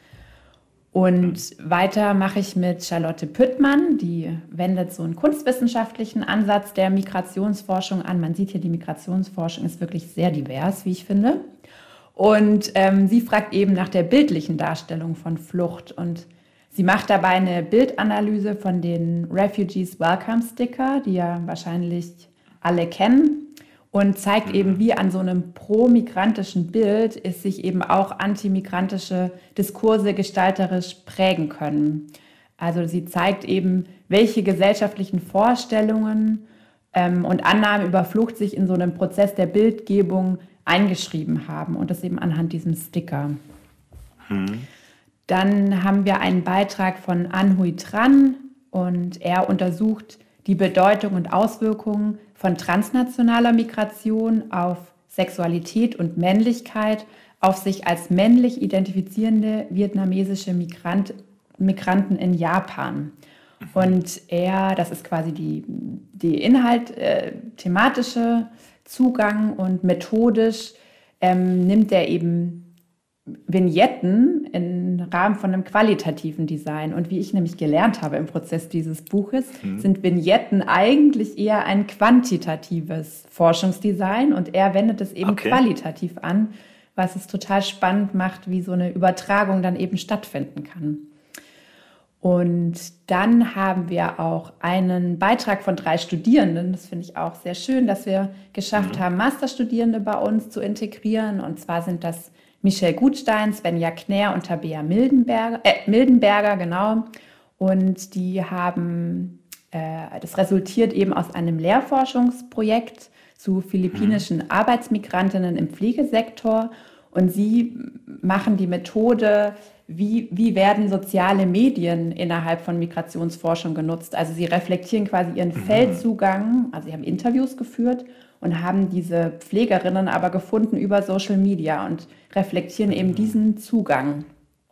Und weiter mache ich mit Charlotte Püttmann, die wendet so einen kunstwissenschaftlichen Ansatz der Migrationsforschung an. Man sieht hier, die Migrationsforschung ist wirklich sehr divers, wie ich finde. Und sie fragt eben nach der bildlichen Darstellung von Flucht. Und sie macht dabei eine Bildanalyse von den Refugees Welcome Sticker, die ja wahrscheinlich alle kennen, und zeigt eben, wie an so einem pro-migrantischen Bild es sich eben auch antimigrantische Diskurse gestalterisch prägen können. Also sie zeigt eben, welche gesellschaftlichen Vorstellungen und Annahmen über Flucht sich in so einem Prozess der Bildgebung eingeschrieben haben, und das eben anhand diesem Sticker. Dann haben wir einen Beitrag von Anh Huy Tran, und er untersucht die Bedeutung und Auswirkungen von transnationaler Migration auf Sexualität und Männlichkeit, auf sich als männlich identifizierende vietnamesische Migranten in Japan. Und das ist quasi die Inhalt, thematische Zugang, und methodisch nimmt er eben Vignetten im Rahmen von einem qualitativen Design. Und wie ich nämlich gelernt habe im Prozess dieses Buches, sind Vignetten eigentlich eher ein quantitatives Forschungsdesign, und er wendet es eben qualitativ an, was es total spannend macht, wie so eine Übertragung dann eben stattfinden kann. Und dann haben wir auch einen Beitrag von 3 Studierenden. Das finde ich auch sehr schön, dass wir geschafft haben, Masterstudierende bei uns zu integrieren. Und zwar sind das Michelle Gutstein, Svenja Knär und Tabea Mildenberger, genau. Und die haben, das resultiert eben aus einem Lehrforschungsprojekt zu philippinischen Arbeitsmigrantinnen im Pflegesektor. Und sie machen die Methode, wie werden soziale Medien innerhalb von Migrationsforschung genutzt. Also sie reflektieren quasi ihren Feldzugang, also sie haben Interviews geführt und haben diese Pflegerinnen aber gefunden über Social Media und reflektieren eben diesen Zugang.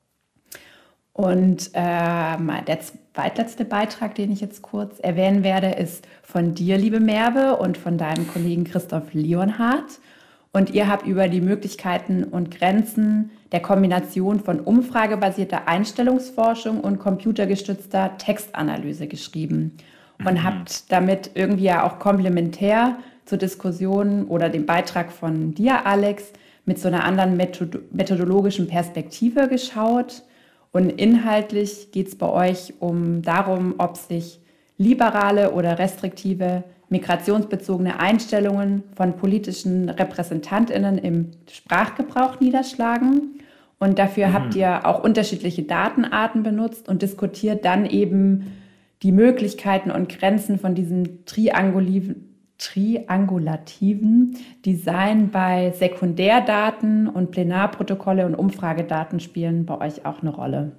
Und der zweitletzte Beitrag, den ich jetzt kurz erwähnen werde, ist von dir, liebe Merve, und von deinem Kollegen Christoph Leonhardt. Und ihr habt über die Möglichkeiten und Grenzen der Kombination von umfragebasierter Einstellungsforschung und computergestützter Textanalyse geschrieben. und habt damit irgendwie ja auch komplementär zur Diskussion oder dem Beitrag von dir, Alex, mit so einer anderen methodologischen Perspektive geschaut. Und inhaltlich geht es bei euch darum, ob sich liberale oder restriktive migrationsbezogene Einstellungen von politischen RepräsentantInnen im Sprachgebrauch niederschlagen. Und dafür habt ihr auch unterschiedliche Datenarten benutzt und diskutiert dann eben die Möglichkeiten und Grenzen von diesem triangulativen Design bei Sekundärdaten, und Plenarprotokolle und Umfragedaten spielen bei euch auch eine Rolle.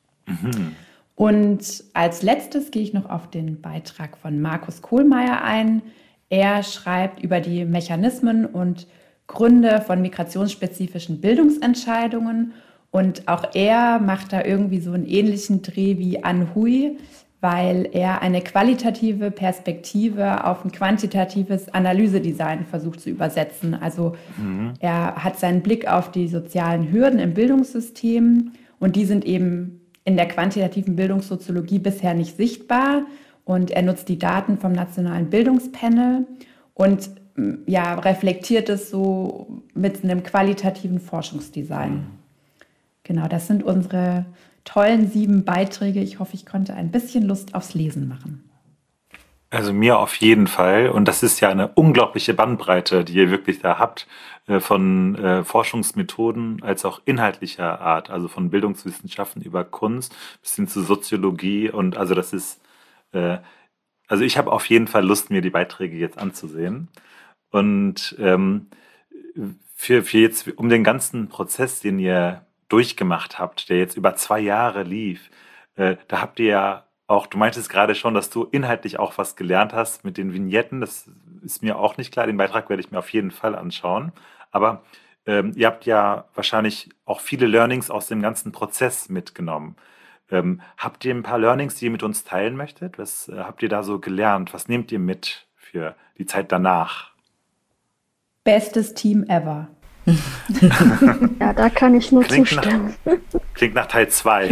Und als letztes gehe ich noch auf den Beitrag von Markus Kohlmeier ein. Er schreibt über die Mechanismen und Gründe von migrationsspezifischen Bildungsentscheidungen, und auch er macht da irgendwie so einen ähnlichen Dreh wie An Huy, weil er eine qualitative Perspektive auf ein quantitatives Analysedesign versucht zu übersetzen. Also er hat seinen Blick auf die sozialen Hürden im Bildungssystem, und die sind eben in der quantitativen Bildungssoziologie bisher nicht sichtbar, und er nutzt die Daten vom Nationalen Bildungspanel und reflektiert es so mit einem qualitativen Forschungsdesign. Genau, das sind unsere tollen 7 Beiträge. Ich hoffe, ich konnte ein bisschen Lust aufs Lesen machen. Also mir auf jeden Fall. Und das ist ja eine unglaubliche Bandbreite, die ihr wirklich da habt, von Forschungsmethoden als auch inhaltlicher Art, also von Bildungswissenschaften über Kunst bis hin zu Soziologie. Und also das ist, also ich habe auf jeden Fall Lust, mir die Beiträge jetzt anzusehen. Und für jetzt, um den ganzen Prozess, den ihr durchgemacht habt, der jetzt über 2 Jahre lief, da habt ihr ja auch, du meintest gerade schon, dass du inhaltlich auch was gelernt hast mit den Vignetten. Das ist mir auch nicht klar. Den Beitrag werde ich mir auf jeden Fall anschauen. Aber ihr habt ja wahrscheinlich auch viele Learnings aus dem ganzen Prozess mitgenommen. Habt ihr ein paar Learnings, die ihr mit uns teilen möchtet? Was habt ihr da so gelernt? Was nehmt ihr mit für die Zeit danach? Bestes Team ever. Ja, da kann ich nur zustimmen. Klingt nach Teil 2.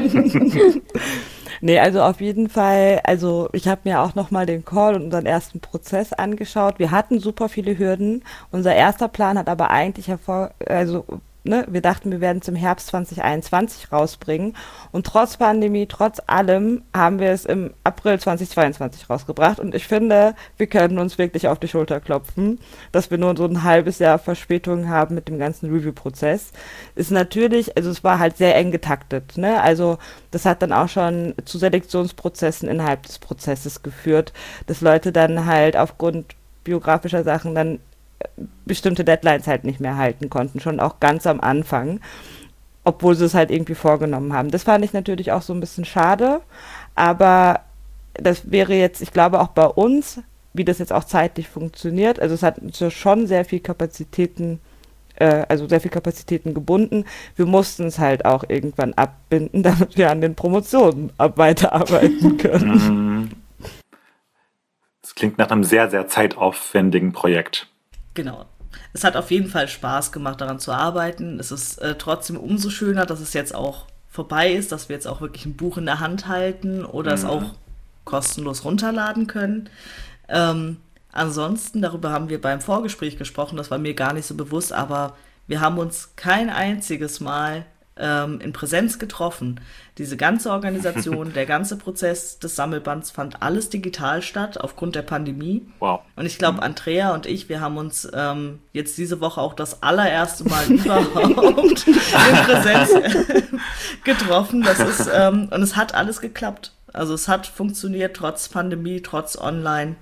Nee, also auf jeden Fall, also ich habe mir auch nochmal den Call und unseren ersten Prozess angeschaut. Wir hatten super viele Hürden. Unser erster Plan hat aber eigentlich wir dachten, wir werden es im Herbst 2021 rausbringen. Und trotz Pandemie, trotz allem, haben wir es im April 2022 rausgebracht. Und ich finde, wir können uns wirklich auf die Schulter klopfen, dass wir nur so ein halbes Jahr Verspätung haben mit dem ganzen Review-Prozess. Ist natürlich, also es war halt sehr eng getaktet, ne? Also das hat dann auch schon zu Selektionsprozessen innerhalb des Prozesses geführt, dass Leute dann halt aufgrund biografischer Sachen dann bestimmte Deadlines halt nicht mehr halten konnten, schon auch ganz am Anfang, obwohl sie es halt irgendwie vorgenommen haben. Das fand ich natürlich auch so ein bisschen schade, aber das wäre jetzt, ich glaube auch bei uns, wie das jetzt auch zeitlich funktioniert, also es hat schon sehr viel Kapazitäten gebunden. Wir mussten es halt auch irgendwann abbinden, damit wir an den Promotionen weiterarbeiten können. Das klingt nach einem sehr, sehr zeitaufwendigen Projekt. Genau. Es hat auf jeden Fall Spaß gemacht, daran zu arbeiten. Es ist trotzdem umso schöner, dass es jetzt auch vorbei ist, dass wir jetzt auch wirklich ein Buch in der Hand halten oder es auch kostenlos runterladen können. Ansonsten, darüber haben wir beim Vorgespräch gesprochen, das war mir gar nicht so bewusst, aber wir haben uns kein einziges Mal in Präsenz getroffen. Diese ganze Organisation, der ganze Prozess des Sammelbands fand alles digital statt, aufgrund der Pandemie. Wow. Und ich glaube, Andrea und ich, wir haben uns jetzt diese Woche auch das allererste Mal überhaupt in Präsenz getroffen. Das ist, und es hat alles geklappt. Also es hat funktioniert, trotz Pandemie, trotz Online.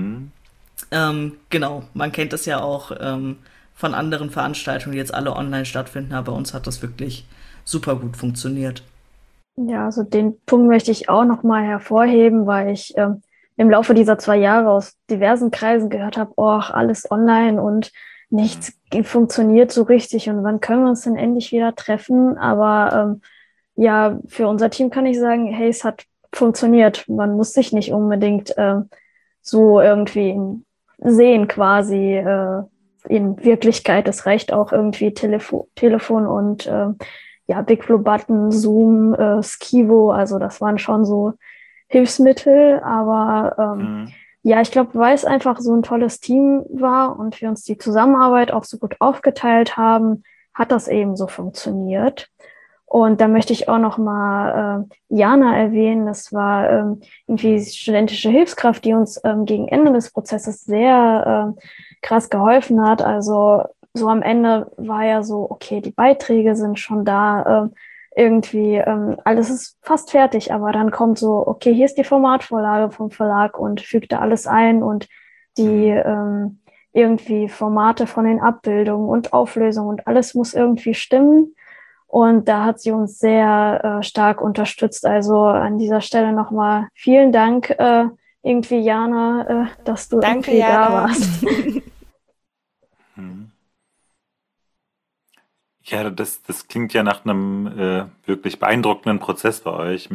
Genau, man kennt das ja auch von anderen Veranstaltungen, die jetzt alle online stattfinden, aber bei uns hat das wirklich super gut funktioniert. Ja, also den Punkt möchte ich auch nochmal hervorheben, weil ich im Laufe dieser 2 Jahre aus diversen Kreisen gehört habe, alles online und nichts funktioniert so richtig und wann können wir uns denn endlich wieder treffen? Aber für unser Team kann ich sagen, hey, es hat funktioniert. Man muss sich nicht unbedingt so irgendwie sehen quasi in Wirklichkeit. Es reicht auch irgendwie Telefon und Big Blue Button, Zoom, Skivo, also das waren schon so Hilfsmittel, aber ja, ich glaube, weil es einfach so ein tolles Team war und wir uns die Zusammenarbeit auch so gut aufgeteilt haben, hat das eben so funktioniert. Und da möchte ich auch noch mal Jana erwähnen. Das war irgendwie studentische Hilfskraft, die uns gegen Ende des Prozesses sehr krass geholfen hat. Also so am Ende war ja so, okay, die Beiträge sind schon da, irgendwie alles ist fast fertig, aber dann kommt so, okay, hier ist die Formatvorlage vom Verlag und fügt da alles ein und die irgendwie Formate von den Abbildungen und Auflösungen und alles muss irgendwie stimmen. Und da hat sie uns sehr stark unterstützt. Also an dieser Stelle nochmal vielen Dank, irgendwie Jana, dass du irgendwie da warst. Ja, das klingt ja nach einem wirklich beeindruckenden Prozess bei euch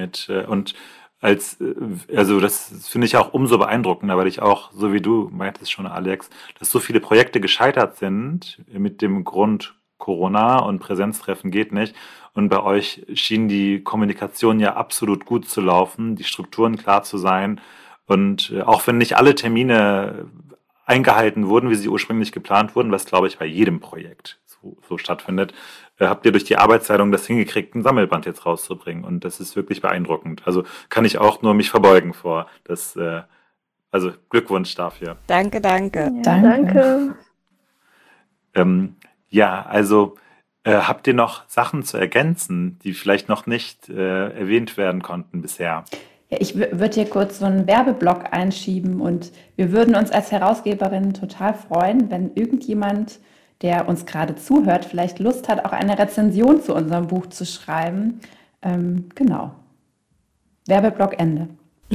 also das finde ich auch umso beeindruckender, weil ich auch, so wie du meintest schon, Alex, dass so viele Projekte gescheitert sind mit dem Grund Corona und Präsenztreffen geht nicht. Und bei euch schien die Kommunikation ja absolut gut zu laufen, die Strukturen klar zu sein. Und auch wenn nicht alle Termine eingehalten wurden, wie sie ursprünglich geplant wurden, was, glaube ich, bei jedem Projekt so stattfindet, habt ihr durch die Arbeitsteilung das hingekriegt, ein Sammelband jetzt rauszubringen. Und das ist wirklich beeindruckend. Also kann ich auch nur mich verbeugen vor. Also Glückwunsch dafür. Danke. Ja, danke. Ja, also habt ihr noch Sachen zu ergänzen, die vielleicht noch nicht erwähnt werden konnten bisher? Ja, ich würde hier kurz so einen Werbeblock einschieben und wir würden uns als Herausgeberin total freuen, wenn irgendjemand, der uns gerade zuhört, vielleicht Lust hat, auch eine Rezension zu unserem Buch zu schreiben. Genau. Werbeblock Ende.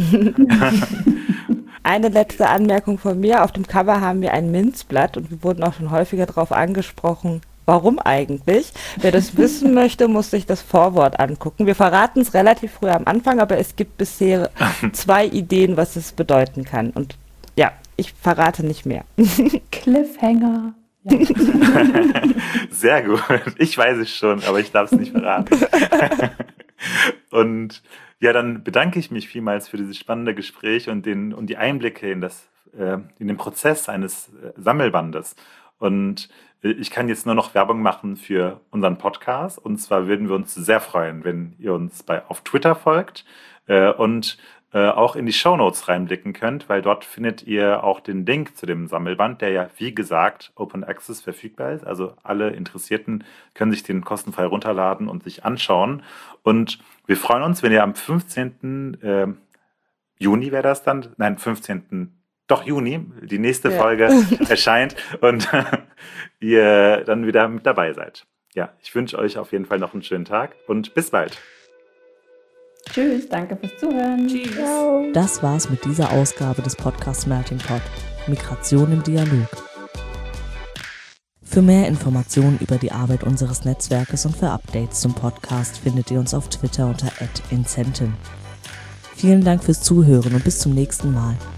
Eine letzte Anmerkung von mir. Auf dem Cover haben wir ein Minzblatt und wir wurden auch schon häufiger darauf angesprochen, warum eigentlich. Wer das wissen möchte, muss sich das Vorwort angucken. Wir verraten es relativ früh am Anfang, aber es gibt bisher 2 Ideen, was es bedeuten kann. Und ja, ich verrate nicht mehr. Cliffhanger. Ja. Sehr gut. Ich weiß es schon, aber ich darf es nicht verraten. Und ja, dann bedanke ich mich vielmals für dieses spannende Gespräch und die Einblicke in den Prozess eines Sammelbandes. Und ich kann jetzt nur noch Werbung machen für unseren Podcast. Und zwar würden wir uns sehr freuen, wenn ihr uns auf Twitter folgt und auch in die Shownotes reinblicken könnt, weil dort findet ihr auch den Link zu dem Sammelband, der ja, wie gesagt, Open Access verfügbar ist. Also alle Interessierten können sich den kostenfrei runterladen und sich anschauen. Und wir freuen uns, wenn ihr am 15. Juni wäre das dann, nein, 15. Doch, Juni, die nächste Folge erscheint und ihr dann wieder mit dabei seid. Ja, ich wünsche euch auf jeden Fall noch einen schönen Tag und bis bald. Tschüss, danke fürs Zuhören. Tschüss. Das war's mit dieser Ausgabe des Podcasts Melting Pot. Migration im Dialog. Für mehr Informationen über die Arbeit unseres Netzwerkes und für Updates zum Podcast findet ihr uns auf Twitter unter @incentim. Vielen Dank fürs Zuhören und bis zum nächsten Mal.